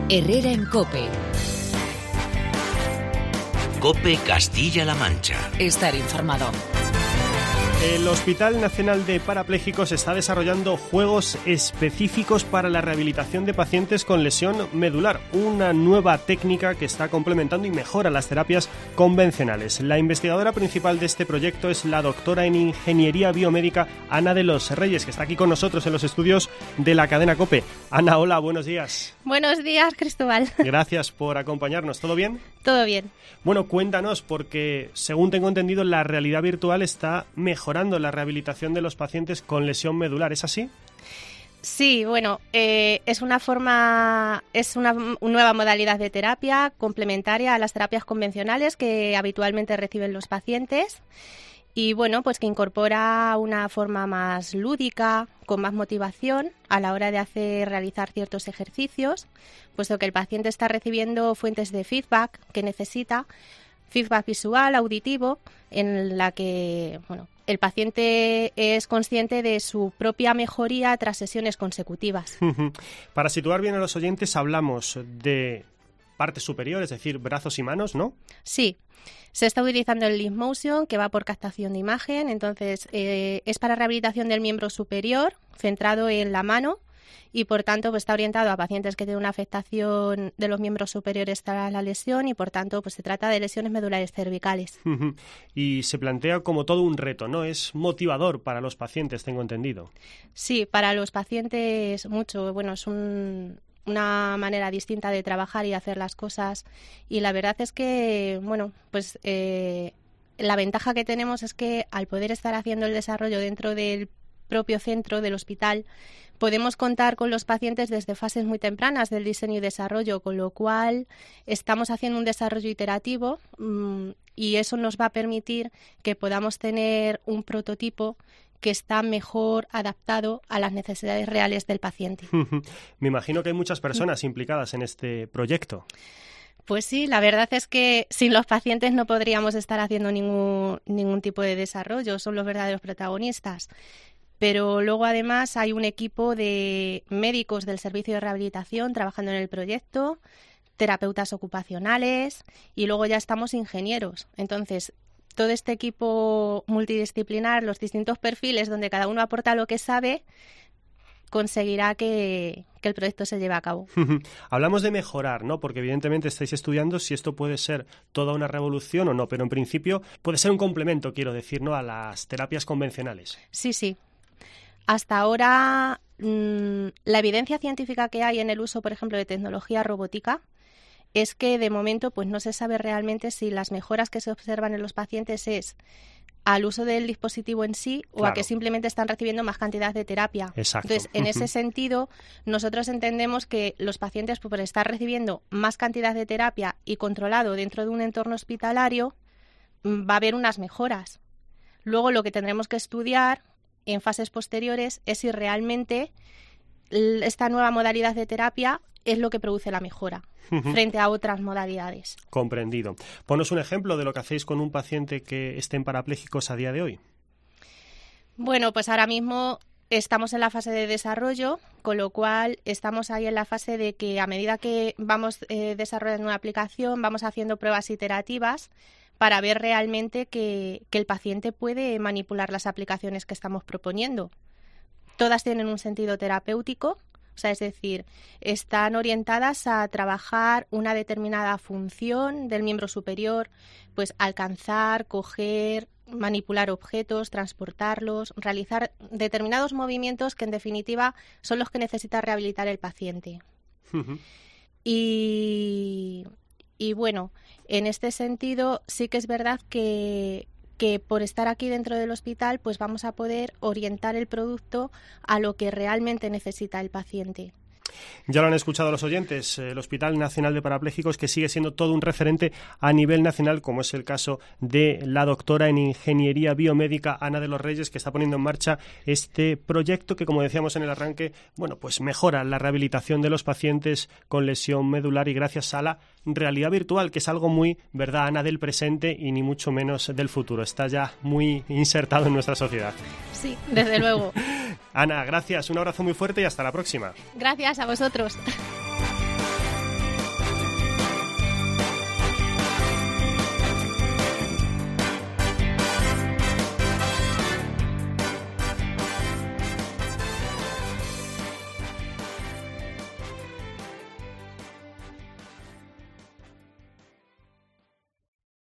Herrera en COPE. COPE Castilla-La Mancha. Estar informado. El Hospital Nacional de Parapléjicos está desarrollando juegos específicos para la rehabilitación de pacientes con lesión medular, una nueva técnica que está complementando y mejora las terapias convencionales. La investigadora principal de este proyecto es la doctora en Ingeniería Biomédica Ana de los Reyes, que está aquí con nosotros en los estudios de la cadena COPE. Ana, hola, buenos días. Buenos días, Cristóbal. Gracias por acompañarnos. ¿Todo bien? Todo bien. Bueno, cuéntanos, porque según tengo entendido, la realidad virtual está mejorando la rehabilitación de los pacientes con lesión medular. ¿Es así? Sí, bueno, es una nueva modalidad de terapia complementaria a las terapias convencionales que habitualmente reciben los pacientes. Y bueno, pues que incorpora una forma más lúdica, con más motivación a la hora de realizar ciertos ejercicios, puesto que el paciente está recibiendo fuentes de feedback que necesita, feedback visual, auditivo, en la que el paciente es consciente de su propia mejoría tras sesiones consecutivas. Para situar bien a los oyentes, hablamos de parte superior, es decir, brazos y manos, ¿no? Sí. Se está utilizando el Leap Motion, que va por captación de imagen, entonces es para rehabilitación del miembro superior, centrado en la mano, y por tanto pues está orientado a pacientes que tienen una afectación de los miembros superiores tras la lesión y por tanto pues se trata de lesiones medulares cervicales. Y se plantea como todo un reto, ¿no? Es motivador para los pacientes, tengo entendido. Sí, para los pacientes mucho. Bueno, es una manera distinta de trabajar y hacer las cosas, y la verdad es que la ventaja que tenemos es que al poder estar haciendo el desarrollo dentro del propio centro del hospital podemos contar con los pacientes desde fases muy tempranas del diseño y desarrollo, con lo cual estamos haciendo un desarrollo iterativo y eso nos va a permitir que podamos tener un prototipo que está mejor adaptado a las necesidades reales del paciente. Me imagino que hay muchas personas implicadas en este proyecto. Pues sí, la verdad es que sin los pacientes no podríamos estar haciendo ningún tipo de desarrollo, son los verdaderos protagonistas. Pero luego además hay un equipo de médicos del servicio de rehabilitación trabajando en el proyecto, terapeutas ocupacionales y luego ya estamos ingenieros. Entonces, todo este equipo multidisciplinar, los distintos perfiles donde cada uno aporta lo que sabe, conseguirá que el proyecto se lleve a cabo. Hablamos de mejorar, ¿no? Porque evidentemente estáis estudiando si esto puede ser toda una revolución o no, pero en principio puede ser un complemento, quiero decir, ¿no?, a las terapias convencionales. Sí. Hasta ahora, la evidencia científica que hay en el uso, por ejemplo, de tecnología robótica, es que de momento pues no se sabe realmente si las mejoras que se observan en los pacientes es al uso del dispositivo en sí o a que simplemente están recibiendo más cantidad de terapia. Exacto. Entonces, en ese sentido, nosotros entendemos que los pacientes, por estar recibiendo más cantidad de terapia y controlado dentro de un entorno hospitalario, va a haber unas mejoras. Luego, lo que tendremos que estudiar en fases posteriores es si realmente esta nueva modalidad de terapia es lo que produce la mejora frente a otras modalidades. Comprendido. Ponos un ejemplo de lo que hacéis con un paciente que estén parapléjicos a día de hoy. Bueno, pues ahora mismo estamos en la fase de desarrollo, con lo cual estamos ahí en la fase de que a medida que vamos desarrollando una aplicación, vamos haciendo pruebas iterativas para ver realmente que el paciente puede manipular las aplicaciones que estamos proponiendo. Todas tienen un sentido terapéutico. O sea, es decir, están orientadas a trabajar una determinada función del miembro superior, pues alcanzar, coger, manipular objetos, transportarlos, realizar determinados movimientos que en definitiva son los que necesita rehabilitar el paciente. Y bueno, en este sentido sí que es verdad que por estar aquí dentro del hospital pues vamos a poder orientar el producto a lo que realmente necesita el paciente. Ya lo han escuchado los oyentes, el Hospital Nacional de Parapléjicos, que sigue siendo todo un referente a nivel nacional, como es el caso de la doctora en Ingeniería Biomédica Ana de los Reyes, que está poniendo en marcha este proyecto que, como decíamos en el arranque, pues mejora la rehabilitación de los pacientes con lesión medular y gracias a la realidad virtual, que es algo muy, ¿verdad, Ana?, del presente y ni mucho menos del futuro. Está ya muy insertado en nuestra sociedad. Sí, desde luego. Ana, gracias, un abrazo muy fuerte y hasta la próxima. Gracias a vosotros.